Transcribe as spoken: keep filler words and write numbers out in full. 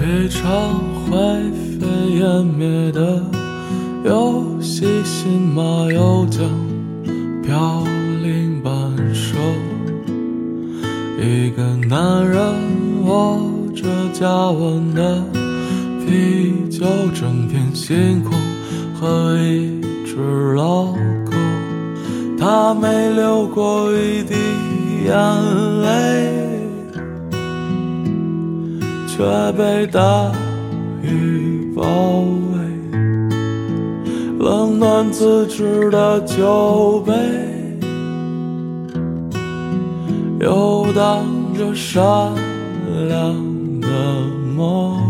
一场灰飞烟灭的游戏，新马又将飘零半生。一个男人握着加温的啤酒，整片星空和一只老狗，他没流过一滴眼泪，却被大雨包围。冷暖自知的酒杯游荡着善良的梦。